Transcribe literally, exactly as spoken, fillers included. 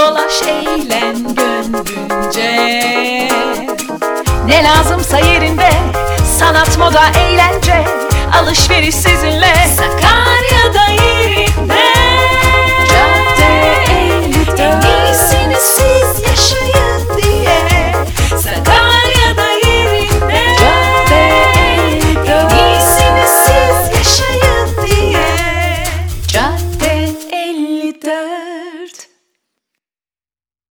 dolaş eğlen gönlünce. Ne lazımsa yerinde, sanat, moda, eğlence, alışveriş sizinle. Sakarya'da yerinde.